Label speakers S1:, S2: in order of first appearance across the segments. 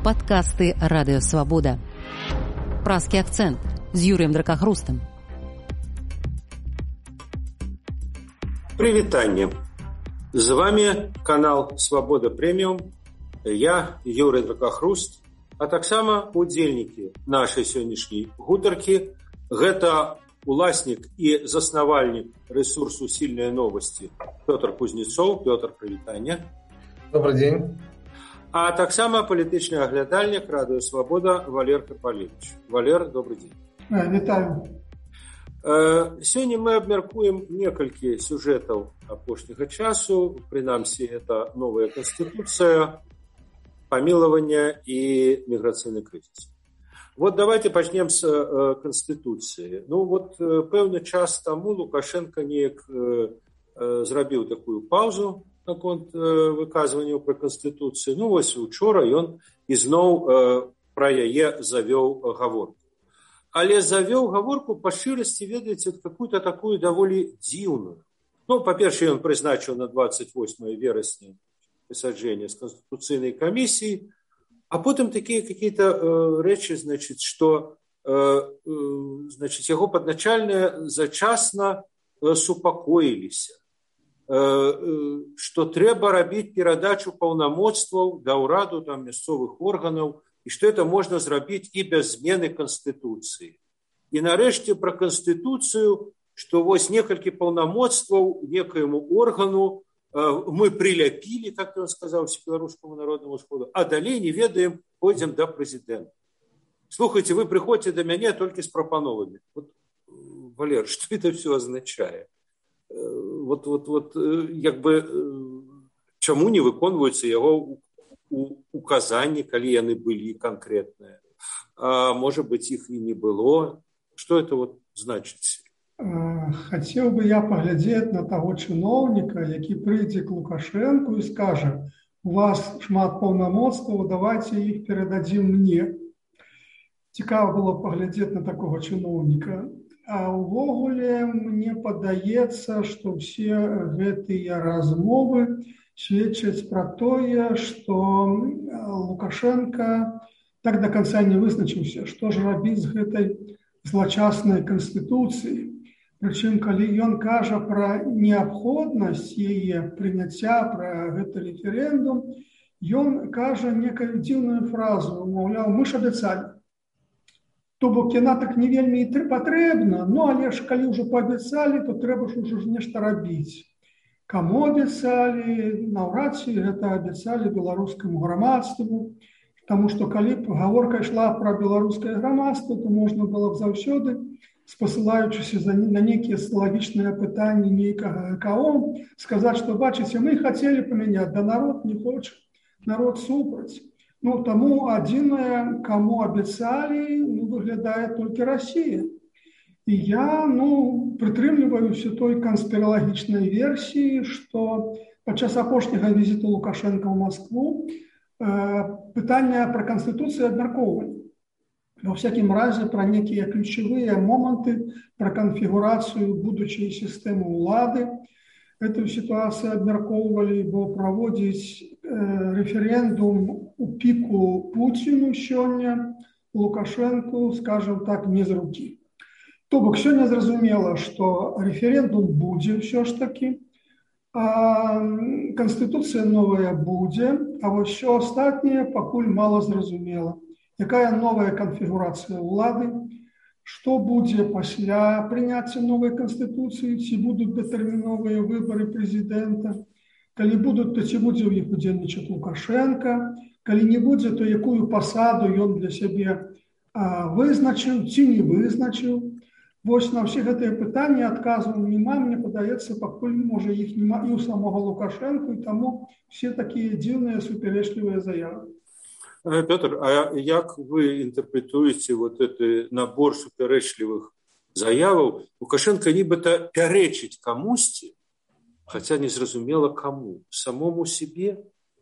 S1: Падкасты Радыёвабода. Празкі акцэнт з Юрыем Дракахрустам.
S2: Прывітанне. З вами канал Свабода Прэміум. Я Юрый Дракахруст, а таксама удзельнікі нашай сённяшняй гутаркі. Гэта уласнік і заснавальнік рэсурсу «Сильные новости» Пётр Кузнецов. Пётр, прывітанне.
S3: Добрый день.
S2: А таксама палітычны аглядальнік Радыёвабода Валер Капалевич. Валер, добрый день.
S3: Вітаю.
S2: Сёння мы абмяркуем некалькі сюжэтаў апошняга часу. Прынамсі, это новая конституция, помилование и миграционный кризис. Вот давайте пачнем с конституции. Пэўны час таму Лукашенко неяк зрабіў такую паузу наконт выказванняў пра канстытуцыю. Учора ён ізноў пра яе завёў гаворку. Але завёў гаворку па шчырасці, ведаеце, какую-то такую даволі дзіўную. Па-першае, ён прызначыў на 28 верасня пасяджэнне з канстытуцыйнай камісіі, а потым такія какие-то рэчы, што яго падначальныя зачасна супакоіліся, што трэба рабіць перадачу паўнамоцтваў да ўраду мясцовых органаў, і што это можна зрабіць і без змены Конституцыі. І нарэшце пра Конституцыю, што вось некалькі паўнамоцтваў некаяму органу мы приляпілі, так ён сказаў, Беларускаму народнаму сходу, а далей не ведаем, пойдзем да прэзідэнта. Слухайте, вы прыходзіце да мяне толькі з прапановамі. Валер, што это все означае? Чаму не выконваюцца яго указанні, калі яны былі канкрэтныя? А можа быць, іх і не было? Што это значыць?
S3: Хацеў бы я паглядзець на таго чыноўніка, які прыйдзе к Лукашэнку і скажа: у вас шмат паўнамоцтваў, давайте іх перададзім мне. Цікава было паглядзець на такога чыноўніка. А ўвогуле мне падаецца, што ўсе гэтыя размовы сведчаць пра тое, што Лукашенко так до конца не вызначыўся, што ж рабіць з гэтай злачаснай канстытуцыяй. Прычым, калі ён кажа пра неабходнасць яе прыняцця, пра гэты рэферэндум, ён кажа некую дзіўную фразу, маўляў, мы ж абяцалі. То бок яна так не вельмі і патрэбна, але ж калі ўжо паабяцалі, то трэба ж ужо нешта рабіць. Каму абяцалі? Наўрад ці гэта абяцалі беларускаму грамадству, таму што калі б гаворка ішла пра беларускае грамадства, то можна было б заўсёды, спасылаючыся на нейкія социалагічныя пытанні нейкага ГКО, сказаць, што, бачыце, мы хацелі памяняць, да народ не хоча, народ супраць. Таму адзінае, каму абяцалі, выглядае толькі Расія. І я, прытрымліваюся той канспіралагічнай версіі, што падчас апошняга візіту Лукашенка ў Маскву пытанне пра канстытуцыю абмяркоўвалі. Ва всякім разе пра некія ключавыя моманты, пра канфігурацыю будучай сістэмы ўлады. Эту сітуацыю абмяркоўвалі, бо праводзіць рэферэндум у піку Пуціну сёння Лукашэнку, скажем так, не з рукі. То бок сёння зразумела, што рэферэндум будзе ўсё ж такі, канстытуцыя новая будзе, а вось усё астатняе пакуль мала зразумела. Якая новая канфігурацыя ўлады, што будзе пасля прыняцця новай канстытуцыі, ці будуць датэрміновыя выбары прэзідэнта, калі будуць, то ці будзе ў іх удзельнічаць Лукашенко, калі не будзе, то якую пасаду ён для сябе вызначыў ці не вызначыў. Вось на ўсе гэтыя пытанні адказу няма, мне падаецца, пакуль, можа, іх няма і ў самога Лукашенко, і таму все такія дзіўныя супярэчлівыя заявы.
S2: Пётр, а як вы інтэрпрэтуеце гэты набор супярэчлівых заяваў? Лукашенко нібыта пярэчыць камусьці, хаця незразумела каму, самому себе,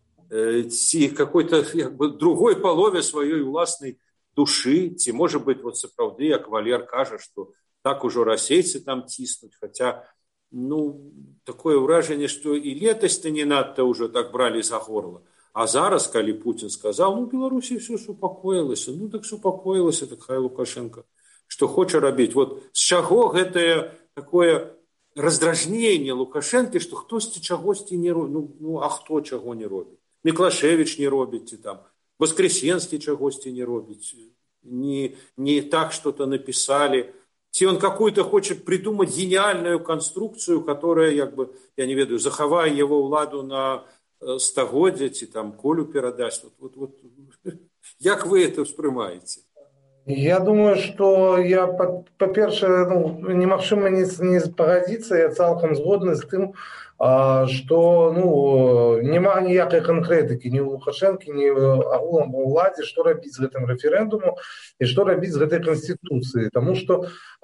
S2: ці какой-то другой палове сваёй уласнай душы, ці, можа быць, сапраўды, як Валер кажа, што так ужо расейцы там ціснуць, хаця, такое ўражанне, што і летась-то не надта ўжо так бралі за горла. А зараз, калі Путін сказаў, ну, Беларусі все супакоілася, ну, так супакоілася, так хай Лукашенко, што хоча рабіць. Вот з чаго гэтае такое раздражненне Лукашэнкі, што хтосьці чагосьці не робіць, ну, а хто чаго не робіць? Міклашевіч не робіць, ці там Воскресенскі чагосьці не робіць, не так что-то написали. Ці он какую-то хочет придумать гениальную конструкцию, которая, як бы, я не ведаю, захавае его ўладу на стагоддзя, ці там Колю перадасць. Вот. Як вы это ўспрымаеце?
S4: Я думаю, что я, по-перше, немагчыма не пагадзіцца, я цалкам згодны з тым, што няма ніякай канкрэтыкі ні ў Лукашэнкі, ні агулам ва ўладзе, што рабіць з гэтым рэферэндумам і што рабіць з гэтай канстытуцыяй. Таму што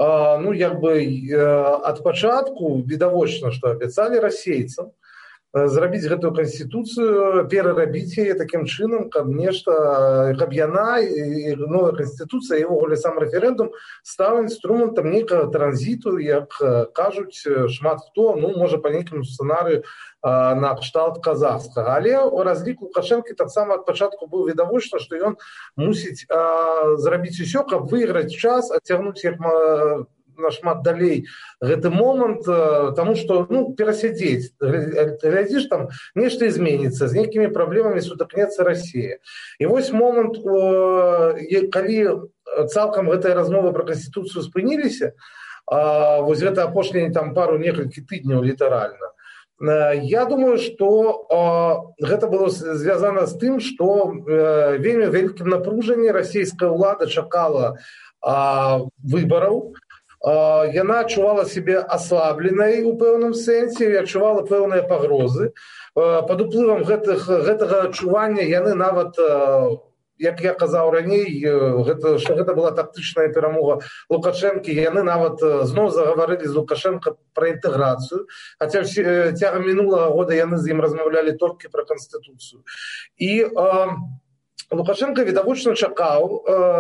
S4: ад пачатку відавочна, што абяцалі расейцам зрабіць гэтую канстытуцыю, перарабіць яе такім чынам, каб яна, новая канстытуцыя і ўвогуле сам рэферэндум стаў інструментам нейкага транзіту, як кажуць шмат хто, можа па нейкім сцэнарыю на кшталт казахскага. Але ў разліку Лукашэнкі таксама ад пачатку быў відавочна, што ён мусіць зрабіць усё, каб выйграць час, адцягнуць як нашмат далей гэты момант, таму што перасядзець, глядзіш, там нешта зменіцца, з нейкімі праблемамі сутыкнецца Расія. І вось момант, калі цалкам гэтыя размовы пра канстытуцыю спыніліся, вось гэта апошнія некалькі тыдняў літаральна, я думаю, што гэта было звязана з тым, што вельмі вялікім напружанні расійская ўлада чакала выбараў. Яна адчувала сябе аслабленай у пэўным сэнсе і адчувала пэўныя пагрозы. Пад уплывам гэтага адчування яны нават, як я казаў раней, што гэта была тактычная перамога Лукашэнкі, яны нават зноў загаварылі з Лукашэнка пра інтэграцыю, хаця цягам мінулага года яны з ім размаўлялі толькі пра канстытуцыю. І Лукашенко відавочна чакаў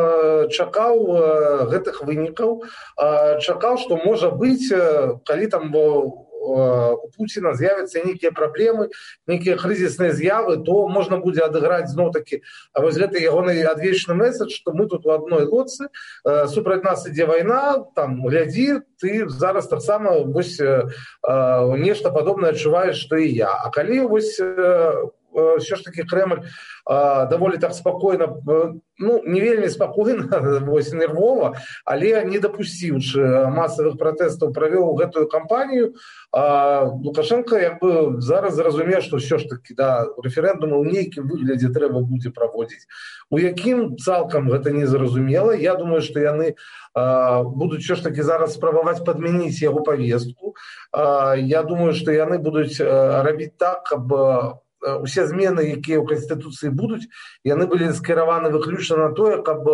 S4: гэтых вынікаў, чакаў, што можа быць, калі там у Пуціна з'явяцца нейкія праблемы, нейкія крызісныя з'явы, то можна будзе адыграць зноў-такі вось гэты ягоны адвечны месседж, што мы тут у адной лодцы, супраць нас ідзе вайна, там глядзі, ты зараз таксама вось нешта падобнае адчуваеш, што і я. А калі вось ўсё ж такі Крэмль даволі так спакойна, не вельмі спакойна, вось нервова, але не дапусціўшы масавых пратэстаў, правёў гэтую кампанію, Лукашенко як бы зараз зразумеў, што ўсё ж такі рэферэндумы ў нейкім выглядзе трэба будзе праводзіць. У якім цалкам гэта незразумела. Я думаю, што яны будуць ўсё ж такі зараз спрабаваць падмяніць яго павестку. Я думаю, што яны будуць рабіць так, каб усе змены, якія ў Канстытуцыі будуць, яны былі скіраваны выключна на тое, каб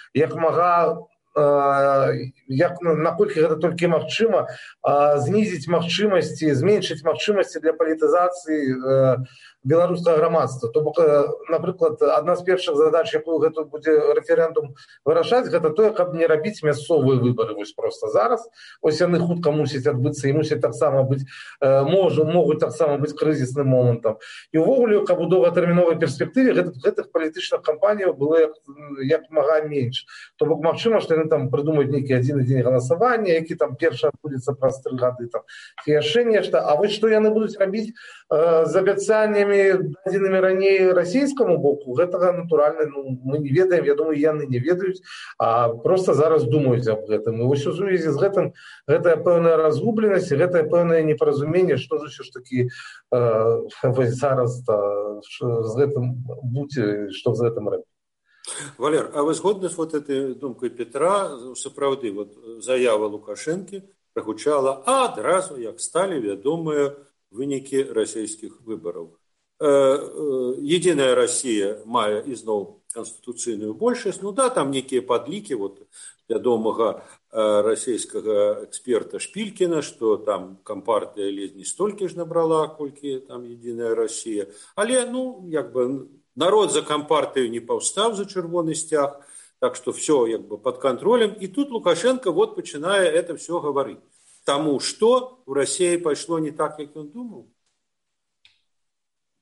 S4: наколькі гэта толькі магчыма, знізіць магчымасці, зменшыць магчымасці для палітызацыі беларускага грамадства. То бок, напрыклад, адна з першых задач, якую гэта будзе рэферэндум вырашаць, гэта тое, каб не рабіць мясцовыя выбары. Вось проста зараз. Вось яны хутка мусяць адбыцца і мусяць таксама быць, могуць таксама быць крызісным момантам. І ўвогуле, каб у доўгатэрміновай перспектыве гэтых палітычных кампаніяў было як мага менш. То бок, магчыма, што яны там прыдумаюць нейкі адзіны дзень галасавання, які там першы адбудзецца праз 3 гады, там, ці яшчэ нешта. А вось што яны будуць рабіць з абяцаннямі, дадзенымі раней расійскаму боку, гэтага, натуральна, мы не ведаем, я думаю, яны не ведаюць, а проста зараз думаюць аб гэтым. І вось у сувязі з гэтым гэтая пэўная разгубленасць, гэтае пэўнае непаразуменне, што ўсё ж такі зараз з гэтым будзе, што з гэтым рабіць.
S2: Валер, а вы згодны з вот этой думкой Петра? Сапраўды, вот заява Лукашэнкі прагучала адразу, як сталі вядомыя вынікі расійскіх выбараў. Единая Россия мае ізноў канстытуцыйную большасць. Там некія падлікі вядомага расійскага эксперта Шпількіна, што там кампартыя ледзь не столькі ж набрала, колькі там Единая Россия. Але, народ за кампартыю не паўстаў за чырвоны сцяг, так што все под контролем. І тут Лукашенко пачынае это все гаварыць. Таму што у Расіі пайшло не так, як ён думаў.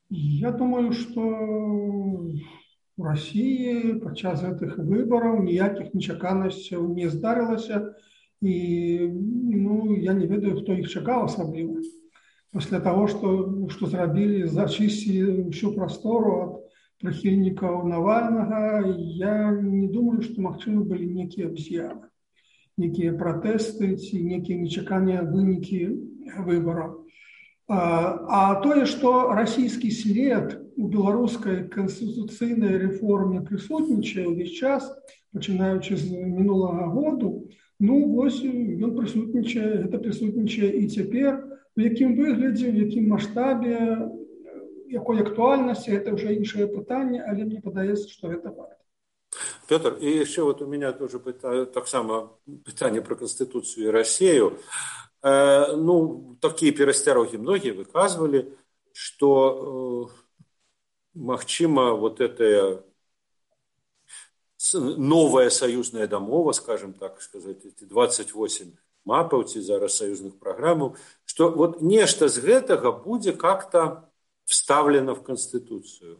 S3: Я думаю, што у России падчас гэтых выбараў ніякіх нечаканасцяў не здарылася, і я не ведаю, хто іх чакаў асабліва. Пасля таго, што зрабілі, зачысцілі ўсю прастору ад прыхільнікаў Навальнага, я не думаю, што магчымы былі нейкія аб'явы, нейкія пратэсты ці нейкія нечаканыя вынікі выбараў. А тое, што расійскі след у беларускай канстытуцыйнай рэформе прысутнічае ўвесь час, пачынаючы з мінулага году, вось ён прысутнічае, гэта прысутнічае і цяпер. У якім выглядзе, в якім маштабе, якой актуальнасці, это ўжо іншае пытанне, але мне падаецца, што гэта факт.
S2: Петр, и еще вот у меня тоже так само питание про Конституцию и Россию. Такие перасцярогі многие выказывали, что магчыма вот эта новая союзная домова, скажем так сказать, эти 28 мапаў ці зараз союзных программаў, что вот нешта з гэтага будзе как-то вставлено в Конституцию.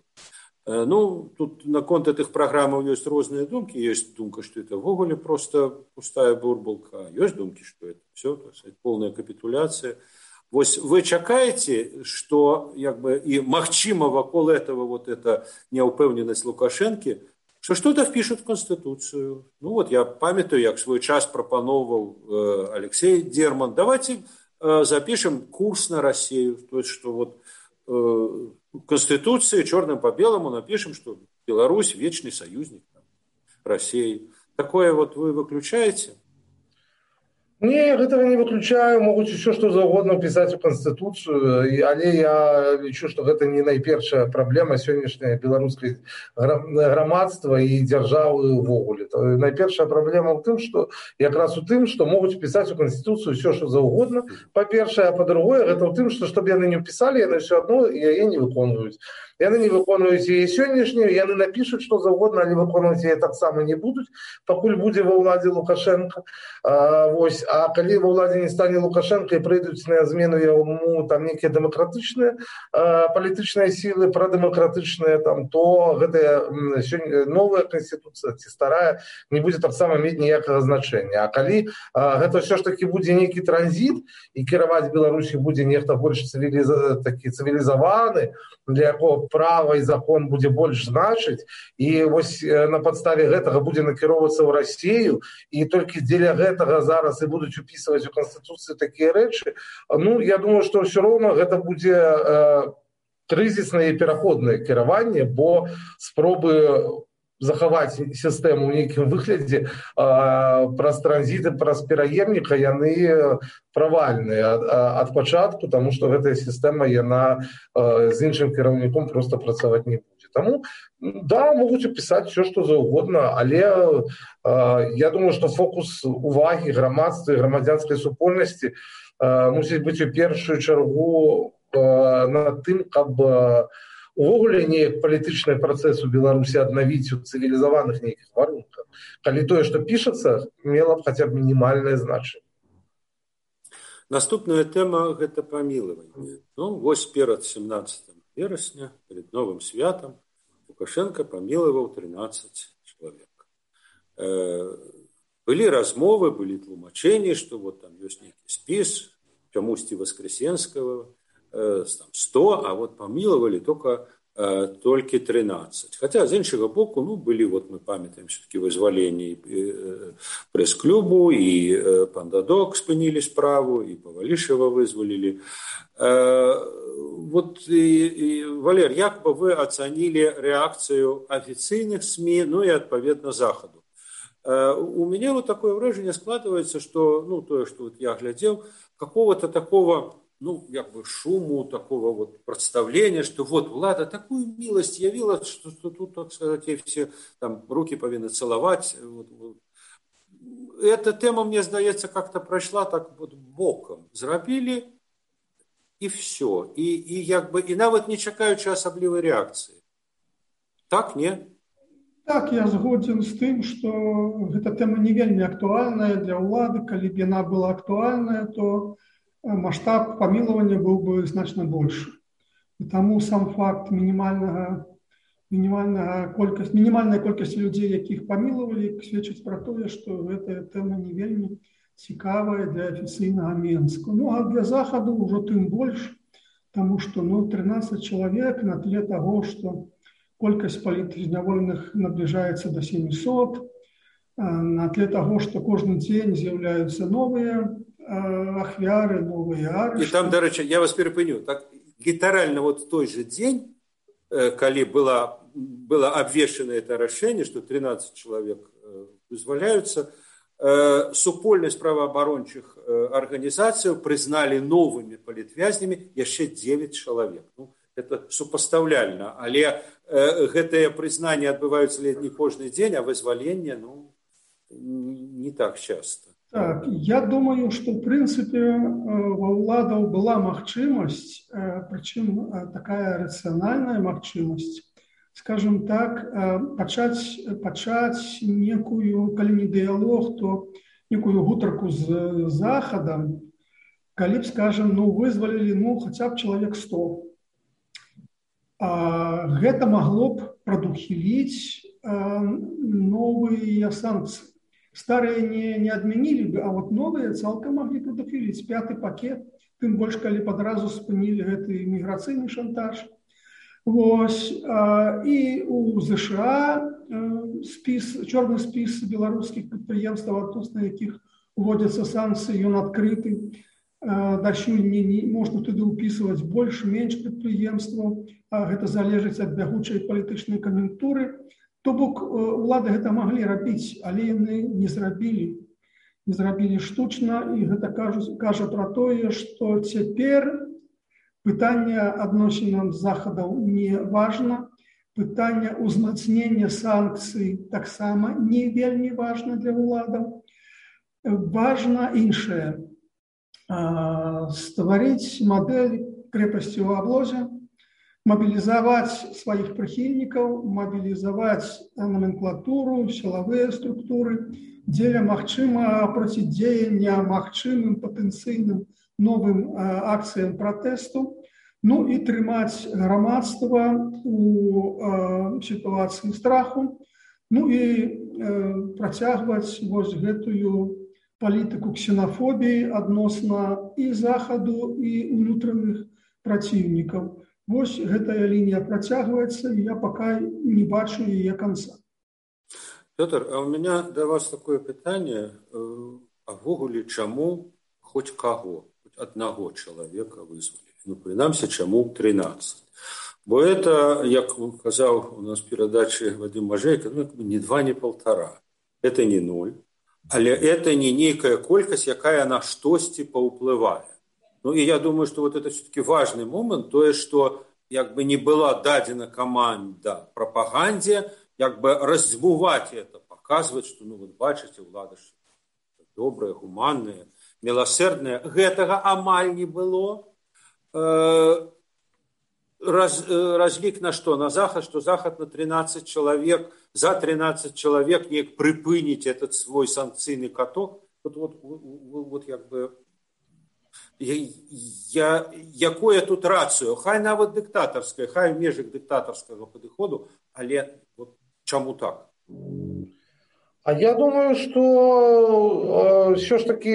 S2: Тут наконт этих программаў есть разные думки. Есть думка, что это ввогуле просто пустая бурбалка. Есть думки, что это все, так сказать, полная капитуляция. Вось вы чакаете, что и магчыма вакол этого вот эта неупэўненасць Лукашэнкі, что что-то впишут в Конституцию. Я памятаю, як свой час пропановал Алексей Дерман. Давайте запишем курс на Россию. То есть, что вот в Конституции черным по белому напишем, что Беларусь вечный союзник России. Такое вот вы выключаете?
S4: Не, этого не выключаю, могуць еще что заўгодна пісаць у Конституцию, але я лічу, что гэта не найпершая праблема сённяшняй беларускай грамадства і дзяржавы ўвогуле. Найпершая праблема ў тым, што якраз у тым, што могуць пісаць у Конституцию все, что заўгодна, па-першае, а па-другое, гэта ў тым, што б яны не пісалі, яны все адно яе не выконваюць. Яны не выконваюць яе сённяшнюю, яны напишут что заўгодна, але выконваць яе таксама не будуць, пакуль будзе ва ўладзе Лукашенко. А калі ва ўладзе не стане Лукашенко і прыйдуць на змену яму там нейкія дэмакратычныя палітычныя сілы, прадэмакратычныя, то гэтая новая канстытуцыя ці старая не будзе таксама мець ніякага значэння. А калі гэта ўсё ж такі будзе нейкі транзіт і кіраваць Беларусі будзе нехта больш такі цывілізаваны, для якого права і закон будзе больш значыць, і вось на падставе гэтага будзе накіроўвацца ў Расію, і толькі дзеля гэтага зараз і будуць упісваць у Конституцыі такія рэчы, я думаю, што ўсё роўна гэта будзе крызіснае і пераходнае кіраванне, бо спробы захаваць сістэму ў нейкім выглядзе праз транзіты, праз пераемніка, яны правальныя ад пачатку, таму што гэтая сістэма, яна з іншым кіраўніком проста працаваць не будзе. Таму, да, могуць пісаць все, што заўгодна, але я думаю, што фокус увагі грамадства і грамадзянскай супольнасці мусіць быць у першую чаргу над тым, каб увогуле неяк палітычны працэс у Беларусі аднавіць у цывілізаваных нейкіх варунках, калі тое, што пішацца, мела б хаця б мінімальнае значэнне.
S2: Наступная тэма – гэта памілаванне. Вось перад 17 верасня, перед новым святам, Лукашенко памілаваў 13 чалавек. Былі размовы, былі тлумачэнні, што вот там ёсць нейкі спіс, чамусьці Воскресенского, 100, а вот памілавалі толькі 13. Хотя, з іншага боку, былі, вот мы памятаем, все-таки вызваленні прэс-клубу, і Пандадок спынілі справу, і Павалішева вызвалілі. Вот, Валер, як бы вы оценили реакцию официальных СМИ, и, отповедно, Заходу? У меня вот такое выражение складывается, что, то, что вот я глядел, какого-то такого, шуму, такого вот представления, что вот влада такую милость явила, что тут, так сказать, ей все там руки повинны целовать. Вот. Эта тема, мне здаецца, как-то прошла так вот боком. Зрабілі, и все. И нават не чакаючы асаблівай реакции. Так, не?
S3: Так, я згоден з тым, што гэта тэма не вельмі актуальная для ўлады. Калі б яна была актуальная, то маштаб памілавання быў бы значна большы. І таму сам факт мінімальнай колькасці людзей, якіх памілавалі, сведчыць пра тое, што гэтая тэма не вельмі цікавая для афіцыйнага Менска. Ну а для Захаду ўжо тым больш, таму што 13 чалавек на тле таго, што колькасць палітзняволеных набліжаецца до 700, на тле таго, што кожны дзень з'яўляюцца новыя ахвяры, новыя арышты.
S2: І там, дарэчы, я вас перапыню, так літаральна вот той же дзень, калі было абвешчана это рашэнне, што 13 чалавек вызваляюцца, супольнасць праваабарончых арганізацыяў прызналі новымі палітвязнямі яшчэ 9 чалавек. Ну, это супастаўляльна, але гэтыя прызнанні адбываюцца не кожны дзень, а вызваленне не так часта.
S3: Так, я думаю, што в прынцыпе ва ўладаў была магчымасць, прычым такая рацыянальная магчымасць, скажем так, пачаць некую, калі не дыялог, то некую гутарку з Захадам, калі б, скажем, вызвалілі хаця б чалавек 100. Гэта магло б прадухіліць новыя санкцыі. Старые не адмянілі бы, а вот новыя цалкам маглі прадухіліць 5-й пакет, тым больш, калі падразу спынілі гэты міграцыйны шантаж. Вось, і у ЗША чорны спіс беларускіх прадпрыемстваў, адносна якіх уводзяцца санкцыі, ён адкрыты. Дасюль можна туды ўпісваць больш-менш прадпрыемстваў, гэта залежыць ад бягучай палітычнай кан'юнктуры. То бок улады гэта маглі рабіць, але яны не зрабілі. Не зрабілі штучна, і гэта кажа пра тое, што цяпер пытанне адносінаў з Захадаў не важна, пытанне ўзмацнення санкцый таксама не вельмі важна для уладаў. Важна іншае. Стварыць мадэль крэпасці ў аблозе, мобілізаваць сваіх прыхільнікаў, мобілізаваць номенклатуру, сілавыя структуры, дзеля магчыма процідзеяння магчымым патэнцыйным новым акцыям пратэсту, і трымаць грамадства у сітуацыі страху, і працягваць вось гэтую палітыку ксенафобіі адносна і Захаду, і ўнутраных праціўнікаў. Вось гэтая лінія працягваецца, і я пакуль не бачу яе канца.
S2: Пётр, а у меня да вас такое пытанне, а ввогуле чаму хоць каго, хоць аднаго чалавека вызвалілі? Прынамсі, чаму 13? Бо это, як казаў у нас перадачы Вадим Мажейко, не 2, не 1,5. Это не 0, але это не нейкая колькасць, якая на штосьці паўплывае. И я думаю, что вот это все-таки важный момент, то есть, что не была дадена команда пропаганде, раздзьмуваць это, показывать, что, вот бачыце, улада добрая, гуманная, милосердная. Гэтага амаль не было. Разлік на что? На Захад, что Захад на 13 человек, за 13 человек неяк прыпыніць этот свой санкцыйны каток. Якое тут рацыё? Хай нават дыктатарская, хай в межах дыктатарскага падыходу, але чаму так?
S4: А я думаю, что все ж таки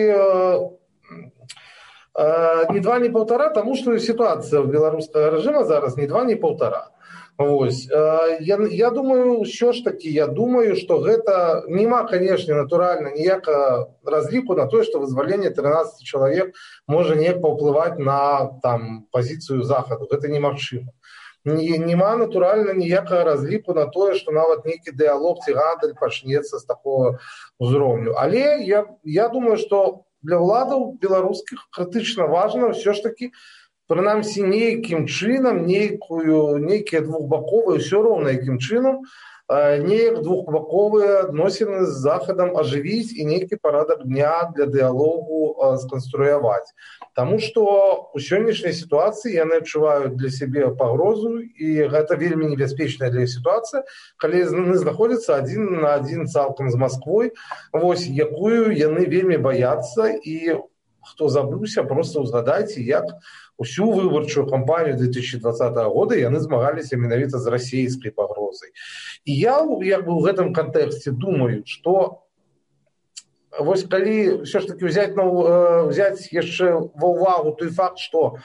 S4: не 2, не 1,5, тому что ситуация в белорусского режима зараз не 2, не 1,5. Ось. Я думаю, що ж таки, что гэта нема, конечно, натуральна ніякага разліку на то, что вызваленне 13 человек можа неяк паўплываць на позицию Захаду. Гэта немагчыма. Нема натуральна ніякага разліку на то, что нават нейкі дыялог ці гандаль пачнецца з такого ўзроўню. Але я думаю, что для уладаў беларускіх крытычна важна все ж таки прынамсі нейкім чынам, нейкія двухбаковыя, ўсё роўна якім чынам, неяк двухбаковыя адносіны з Захадам ажывіць і нейкі парадак дня для дыялогу сканструяваць. Таму што ў сённяшняй сітуацыі яны адчуваюць для сябе пагрозу, і гэта вельмі небяспечная для іх сітуацыя, калі яны знаходзяцца адзін на адзін цалкам з Масквой, вось якую яны вельмі баяцца, і хто забыўся, просто ўзгадайце, як усю выбарчую кампанію 2020 года яны змагаліся менавіта з расійскай пагрозай. І я як бы ў гэтым кантэксце думаю, што вось калі ўсё ж таки взять яшчэ ва ўвагу той факт, што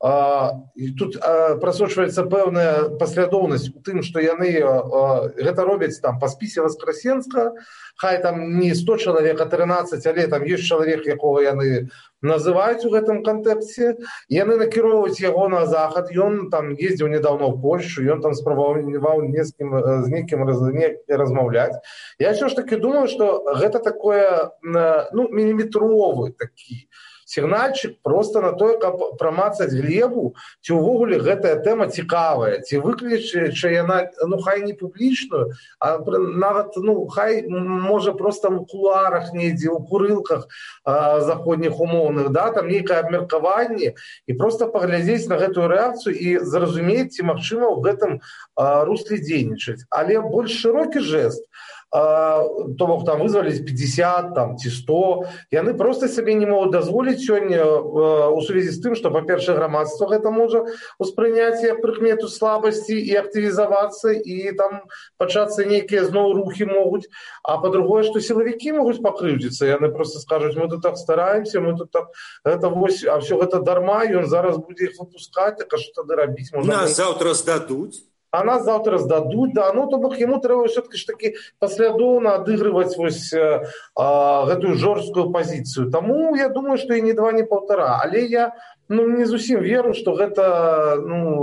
S4: тут прасочваецца пэўная паслядоўнасць у тым, што яны гэта робяць там па спісе Васкрасенскага, хай там не 100 чалавек, а 13, але там ёсць чалавек, якога яны называюць у гэтым кантэксце, яны накіроўваюць яго на захад, ён там ездзіў недаўно ў Польшу, ён там спрабаваў з некім размаўляць. Я ўсё ж таки думаю, што гэта такое міліметровы такі сігнальчык просто на тое, каб прамацаць глебу, ці ўвогуле гэтая тэма цікавая, ці выкліча яна, хай не публічную, а нават, хай, можа, просто ў кулуарах недзе, у курылках заходніх умоўных, да, там нейкае абмеркаванне, і просто паглядзець на гэтую рэакцыю і зразумець, ці магчыма ў гэтым русле дзейнічаць. Але больш шырокі жэст, то бок там вызваліць 50 там, ці 100, яны просто сабе не могуць дазволіць сёння у сувязі з тым, што, па-першае, грамадства гэта можа ўспрыняць як прыкмету слабасці і актывізавацца, і там пачацца нейкія зноў рухі могуць, а па-другое, што сілавікі могуць пакрыўдзіцца, яны просто скажуць, мы тут так стараемся, мы тут так, гэта вось, а ўсё гэта дарма, ён зараз будзе іх выпускаць, так а што тады рабіць?
S2: Нас заўтра здадуць.
S4: А нас заўтра здадуць, да, то бок яму трэба ўсё-таки ж такі паслядоўна адыгрываць вось гэтую жорсткую пазіцыю. Таму я думаю, што і не 2, не 1,5. Але я не зусім веру, што гэта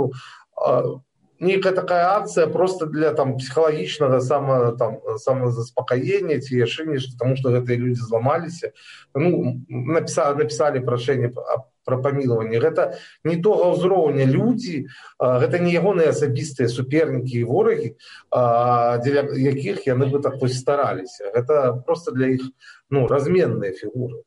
S4: нейкая такая акцыя просто для там псіхалагічнага самазаспакаення ці яшчэ нешта, таму што гэтыя людзі зламаліся, напісалі прашэнне пра памілаванне. Гэта не тога ўзроўня людзі, гэта не ягоныя асабістыя супернікі і ворагі, дзеля якіх яны бы так вось стараліся. Гэта просто для іх разменныя фігуры.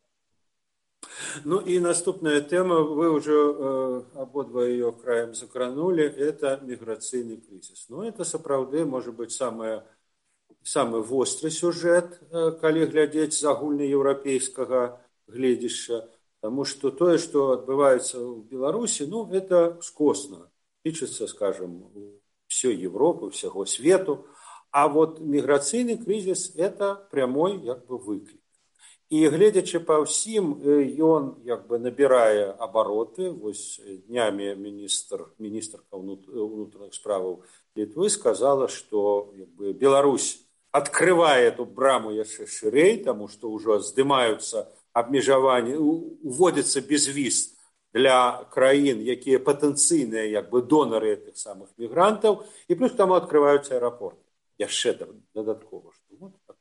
S2: И наступная тема, вы уже ободва ее краем закранули, это миграционный кризис. Это сапраўды, может быть, самый вострый сюжет, калі глядзець з агульнаеўрапейскага гледзішча, потому что то, что отбывается в Беларуси, это скосно, тычыцца, скажем, всей Европы, всего свету, а вот миграционный кризис – это прямой выклик. І гледзячы па ўсім, ён набірае абароты. Вось днямі міністрка ўнутраных справаў Літвы сказала, што Беларусь адкрывае эту браму яшчэ шырэй, таму што ўжо здымаюцца абмежаванні, уводзіцца безвіз для краін, якія патэнцыйныя донары гэтых самых мігрантаў, і плюс таму адкрываюцца аэрапорты. Яшчэ дадаткова, што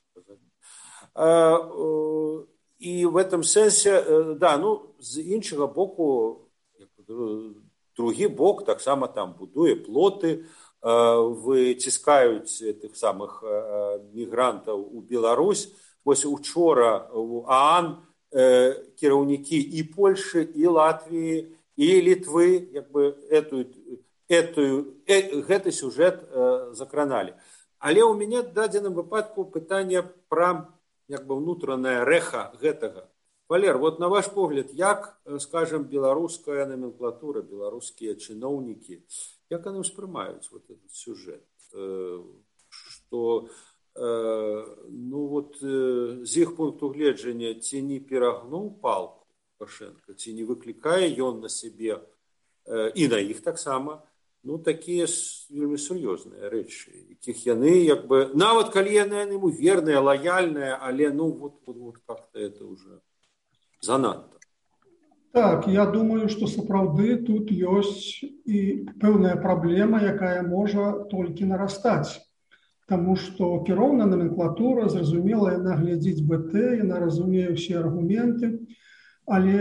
S2: і в этом сенсе, з іншага боку, другі бок таксама там будуе плоты, выціскаюць тых самых мігрантаў у Беларусь. Вось учора у ААН кіраўнікі і Польшы, і Латвіі, і Літвы гэты сюжет закраналі. Але ў мяне в дадзеным выпадку пытанне пра внутранае рэха гэтага. Валер, вот на ваш погляд, як, скажем, беларуская номенклатура, беларускія чыноўнікі, як яны ўспрымаюць вот этот сюжет? Што, з іх пункту гледжання, ці не перагнуў палку Лукашенко, ці не выклікае ён на сябе, і на іх таксама, такія вельмі сур'ёзныя рэчы, якіх яны, нават калі яны ему верныя, лаяльныя, але, как-то это уже занадта.
S3: Так, я думаю, што сапраўды тут ёсць і пэўная праблема, якая можа толькі нарастаць. Таму што кіроўная номенклатура, зразумела, яна глядзіць БТ, яна разумее ўсе аргументы, але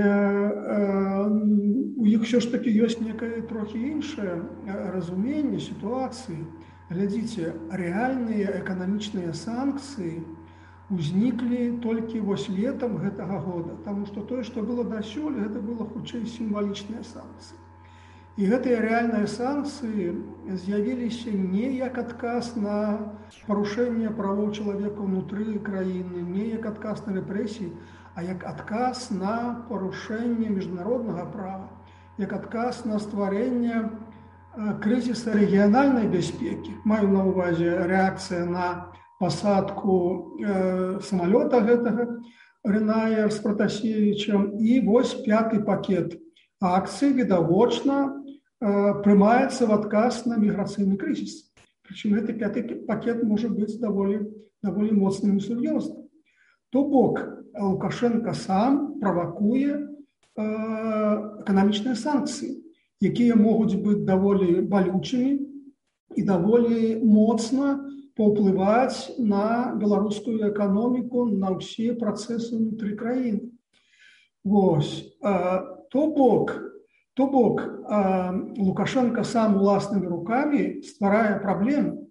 S3: у іх ўсё ж такі ёсць некае трохі іншае разуменне сітуацыі. Глядзіце, рэальныя эканамічныя санкцыі узніклі толькі вось летам гэтага года, таму што тое, што было дасюль, гэта было хутчэй сімвалічныя санкцыі. І гэтыя рэальныя санкцыі з'явіліся не як адказ на парушэнне правоў чалавека ўнутры краіны, не як адказ на рэпрэсіі, а як адказ на парушэнне міжнароднага права, як адказ на стварэнне крызіса рэгіянальнай бяспекі. Маю на ўвазе рэакцыя на пасадку самалёта гэтага Рыная з Пратасевічам. І вось 5-й пакет акцый відавочна прымаецца в адказ на міграцыйны крызіс. Прычым гэты 5-й пакет можа быць даволі моцным і сур'ёзным. То бок Лукашенко сам правакуе эканамічныя санкцыі, якія могуць быць даволі балючымі і даволі моцна паўплываць на беларускую эканоміку, на ўсе працэсы ўнутры краіны. Вось. То бок Лукашенко сам уласнымі рукамі стварае праблему,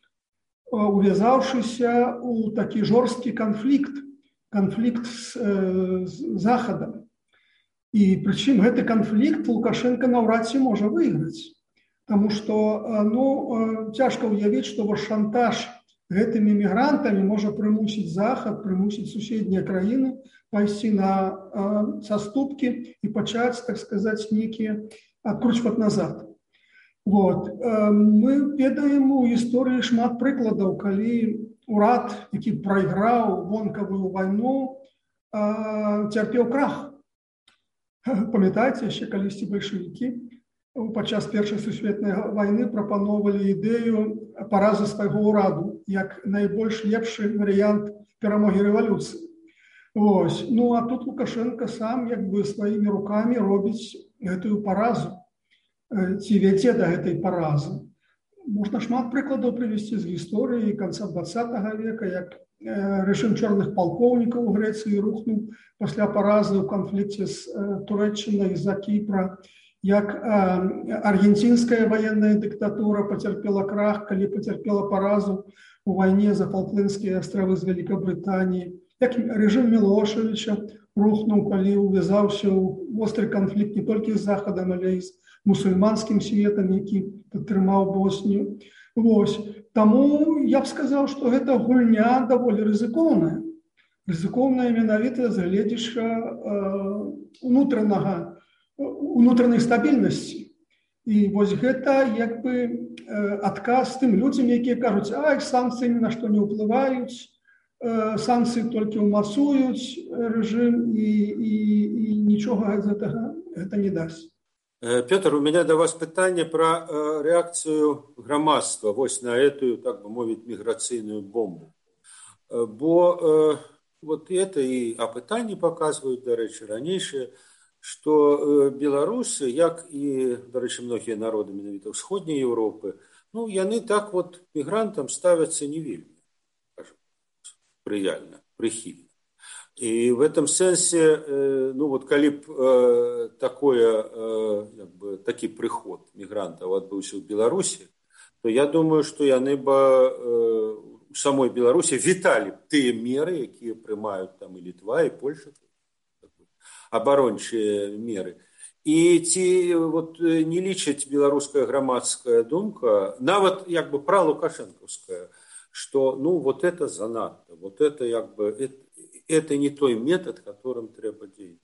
S3: увязаўшыся ў такі жорсткі канфлікт з Захадам. І прычым гэты канфлікт Лукашенко наўрад ці можа выйграць. Таму што цяжка ўявіць, што ваш шантаж гэтымі мігрантамі можа прымусіць Захад, прымусіць суседнія краіны пайсці на саступкі і пачаць, так сказаць, нейкія адкручваць назад. Вот. Мы ведаем у гісторыі шмат прыкладаў, калі урад, які прайграў вонкавую вайну, цярпеў крах. Памятаеце, яшчэ калісьці бальшавікі падчас Першай сусветнай вайны прапаноўвалі ідэю паразы свайго ўраду як найбольш лепшы варыянт перамогі рэвалюцыі. Вось. А тут Лукашенко сам сваімі рукамі робіць гэтую паразу, ці вядзе да гэтай паразы. Можна шмат прыкладаў прывесці з гісторыі канца 20 века, як рэжым чорных палкоўнікаў у Грэцыі рухнуў пасля паразы ў канфлікце з Турэччынай з-за Кіпра, як аргенцінская ваенная дыктатура пацярпела крах, калі пацярпела паразу у вайне за Фалклендскія астравы з Вялікабрытаніі, як рэжым Мілошавіча рухнуў, калі увязаўся ў востры канфлікт не толькі з Захадам, але і з мусульманскім светам, які падтрымаў Боснію. Вось. Таму я б сказаў, што гэта гульня даволі рызыкоўная. Рызыкоўная менавіта з гледзяча унутранай стабільнасці. І вось гэта адказ тым людзям, якія кажуць, санкцыі ні на што не ўплываюць, санкцыі толькі ўмацуюць рэжым і нічога гэта не дасць.
S2: Петр, у меня до вас питание про реакцию громадства вось на эту, так бы мовить, миграцийную бомбу. Бо вот это и опытания показывают, до речі, раньше, что белорусы, як и, до речі, многие народы, менавіта Всходней Европы, яны так вот мигрантам ставятся не вельмі, скажем, прыяльна, прыхільна. И в этом сенсе, калі б такі прыход мігрантаў адбыўся ў Беларусі, то я думаю, што яны бы у самой Беларусі віталі б тыя меры, якія прымаюць там і Літва, і Польша, абарончыя меры. І ці не лічыць беларуская грамадская думка, нават пра лукашэнкаўская, што это занадта, это не той метод, которым трэба дзейнічаць.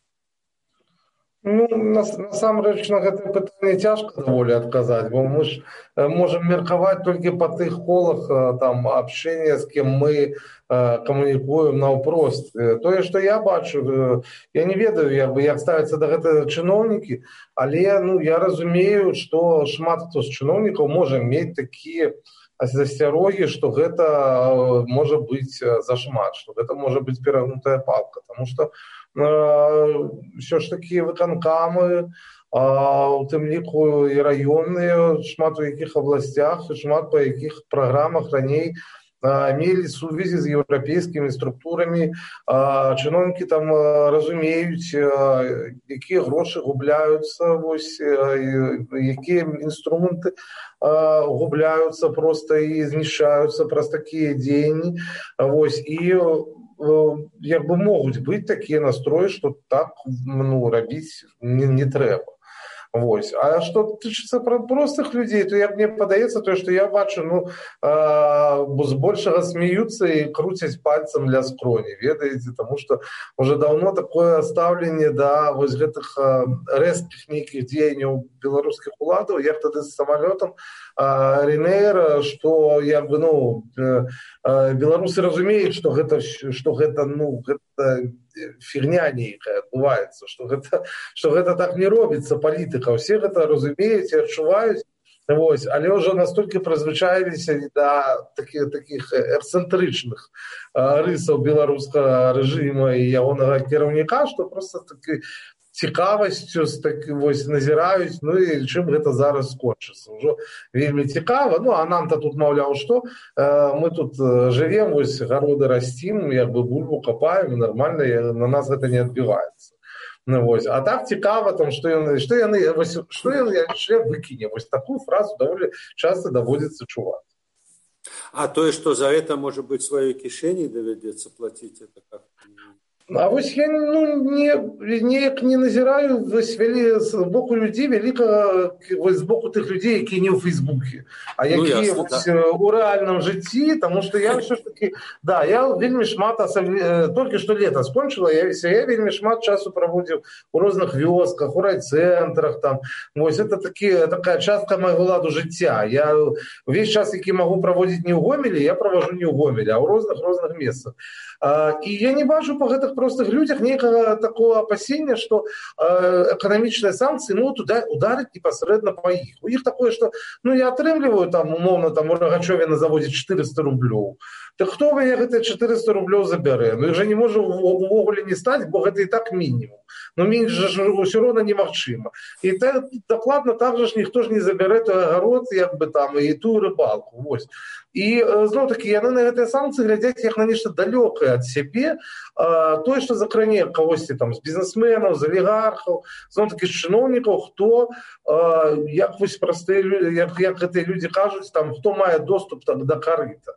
S4: Насамрэч на гэта пытанне цяжка даволі адказаць, бо мы ж можам меркаваць толькі па тых колах абшчэння, з кім мы камунікуем наўпрост. Тое, што я бачу, я не ведаю, як ставяцца да гэтага чыноўнікі, але я разумею, што шмат хто з чыноўнікаў можа мець такія засцярогі, што гэта можа быць зашмат, што гэта можа быць перагнутая палка, таму што ўсё ж такі выканкамы, у тым ліку і раённыя, шмат у якіх абласцях, шмат па якіх праграмах раней мелі сувязі з еўрапейскімі структурамі, чыноўнікі там разумеюць, якія грошы губляюцца, якія інструменты губляюцца проста і знішчаюцца праз такія дзеянні. І могуць быць такія настроі, што так рабіць не трэба. Вось. А што тычыцца простых людзей, то мне падаецца тое, што я бачу, збольшага смеюцца і круцяць пальцам ля скроні, ведаеце, таму што уже даўно такое стаўленне да вось гэтых рэзкіх нейкіх дзеянняў беларускіх уладаў, як тады з самалётам Ryanair, што беларусы разумеюць, што гэта фігня нейкая адбываецца, што гэта так не робіцца палітыка. Усе гэта разумеюць і адчуваюць, але ўжо настолькі прызвычаіліся да такіх эксцэнтрычных рысаў беларускага рэжыма і ягонага кіраўніка, што проста такі цікавасцю назіраюць, і чым гэта зараз скончыцца. Ужо вельмі цікава, а нам-то тут, маўляў, што мы тут жывем, гароды расцім, бульбу капаем, нармальна, на нас гэта не адбіваецца. А так цікава, што яны выкіне. Такую фразу даволі часта даводзіцца чуваць.
S2: А тое, што за гэта, можа быць, сваёй кішэні давядзецца плаціць, это как?
S4: А я неяк не назіраю з боку людзей вялікага, з боку тых людзей, якія не ў Фейсбуке, а якія у рэальным жыцці, таму што я ўсё ж такі, я вельмі шмат, толькі што лета скончыла, я вельмі шмат часу праводзіў у розных вёсках, у райцэнтрах, это такая частка майго ладу жыцця. Я увесь час, які магу праводзіць не ў Гомелі, я праважу не ў Гомелі, а ў розных месцах. І я не бачу па гэтых простых людзях нейкага такого апасення, што эканамічныя санкцыі удараць непасрэдна па іх. У іх такое, што я атрымліваю умоўна у Рагачове на заводзе 400 рублёў. Так хто ў мяне гэтыя 400 рублёў забярэ? Іх жа не можа увогуле не стаць, бо гэта і так мінімум. Менш жа ўсё роўна немагчыма. І дакладна так жа ніхто ж не забярэ той агарод, і тую рыбалку. І зноў-такі яны на гэтыя санкцыі глядзяць як на нешта далёкае ад сябе, тое, што закране кагосьці з бізнесменаў, з алігархаў, зноў-такі з чыноўнікаў, хто, як гэтыя людзі кажуць, хто мае доступ да карыта.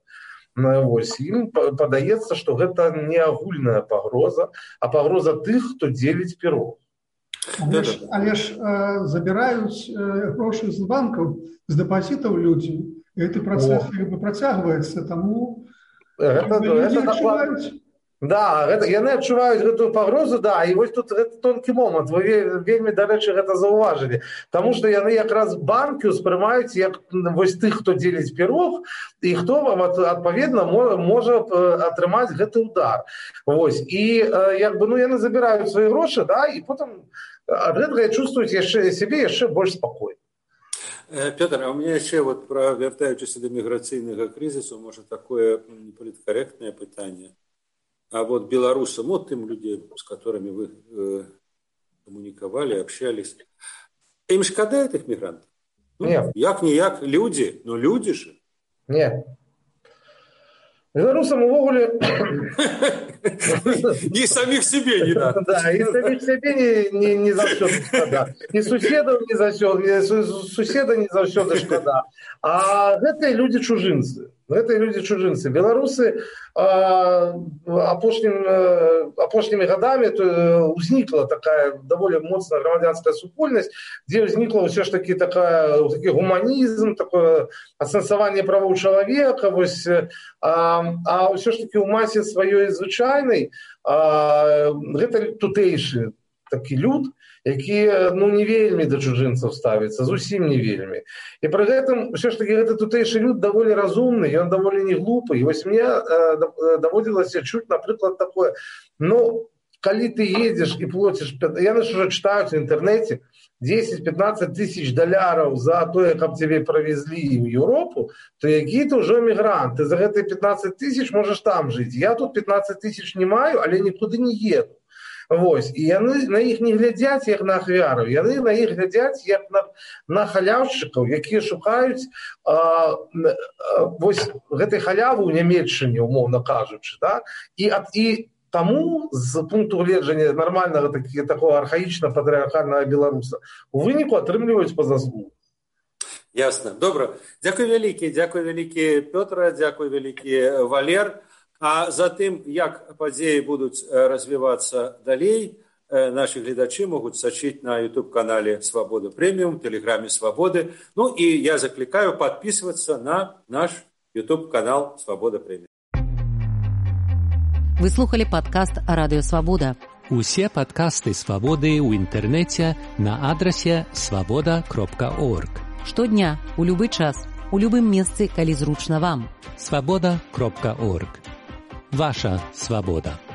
S4: Ім падаецца, што гэта не агульная пагроза, а пагроза тых, хто дзеліць пірог.
S3: Але ж забіраюць грошы з банкаў, з дэпазітаў людзі. Гэты працэс працягваецца, таму людзі адчуваюць.
S4: Яны адчуваюць гэтую пагрозу, і вось тут гэта тонкі момант, вы вельмі, дарэчы, гэта заўважылі, таму што яны якраз банкі ўспрымаюць як вось тых, хто дзеліць пірог, і хто, адпаведна, можа атрымаць гэты удар. І яны забіраюць свае грошы, і потым ад гэтага чувствуюць сябе яшчэ больш спакойна.
S2: Пётр, а у меня яшчэ, вяртаючыся да міграцыйнага крызісу, можа, такое непаліткарэктнае пытанне. А белорусам, тым людзей, с которыми вы коммуниковали, общались, им шкада этих мигрантов?
S4: Нет.
S2: Як-ніяк, люди, люди же.
S4: Нет. Белорусам увогуле...
S2: Ни самих себе не надо.
S4: И самих себе не заўсёды шкада. И суседа не заўсёды шкада. А гэтыя люди чужынцы. Беларусы апошнімі гадамі ўзнікла такая даволі моцная грамадзянская супольнасць, дзе ўзнікла ўсё ж такі такі гуманізм, такое асэнсаванне правоў чалавека, а ўсё ж такі ў масе сваёй звычайнай гэта тутэйшы такі люд, які не вельмі да чужынцаў ставіцца, зусім не вельмі. І пры гэтым ўсё ж такі гэты тутэйшы люд даволі разумны, ён даволі не глупы. І вось мне даводзілася чуць, напрыклад, такое, калі ты едзеш і плоціш, яны ж уже чытаюць у інтэрнэце 10-15 тысяч доляраў за тое, каб цябе правезлі ў Еўропу, то які ты ўжо мігрант, ты за гэтыя 15 тысяч можаш там жыць. Я тут 15 тысяч не маю, але нікуды не еду. І яны на іх не глядзяць як на ахвяраў, яны на іх глядзяць як на халяўшчыкаў, якія шукаюць гэтай халявы ў Нямецчыне, умоўна кажучы. І таму з пункту гледжання нармальнага такого архаічна-патрыархальнага беларуса у выніку атрымліваюць па заслугу.
S2: Ясна. Добра. Дзякуй вялікі Пётра, дзякуй вялікі Валер. А затым, як падзеі будуць развівацца далей, наши гледачи могут сочить на YouTube-канале «Свобода Премиум», Телеграме «Свободы». Ну и я закликаю подписываться на наш YouTube-канал «Свобода Премиум».
S1: Ви слухали падкаст Радіо Свабода.
S5: Усе падкасты «Свабоды» ў інтэрнэце на адрасе svoboda.org.
S1: Штодня, у любы час, у любым месцы, калі зручна вам.
S5: svoboda.org. Ваша свабода.